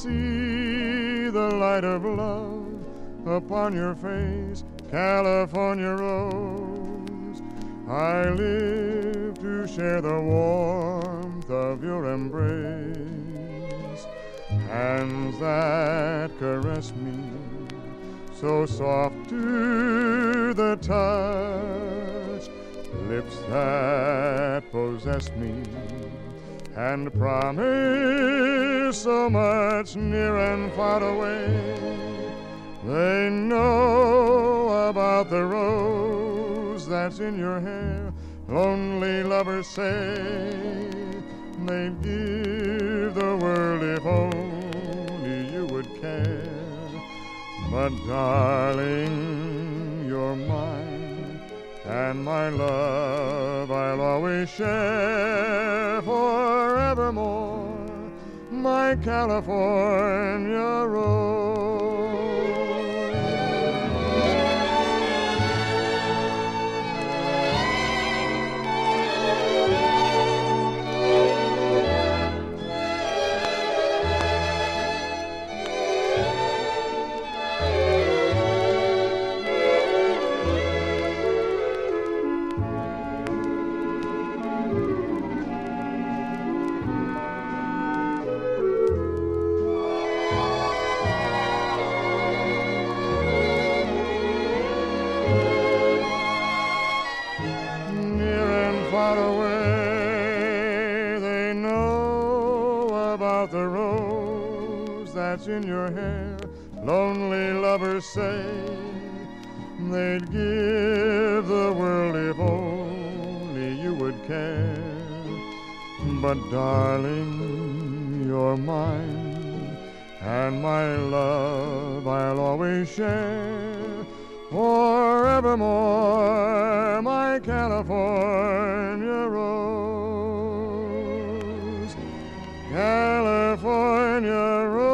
see the light of love upon your face, California rose. I live to share the warmth of your embrace, hands that caress me, so soft to the touch, lips that possess me and promise so much near and far away. They know about the rose that's in your hair. Lonely lovers say they'd give the world if only you would care. But darling, you're mine, and my love I'll always share forevermore, my California rose. Far away, they know about the rose that's in your hair. Lonely lovers say they'd give the world if only you would care. But darling, you're mine, and my love I'll always share forevermore, my California rose, California rose.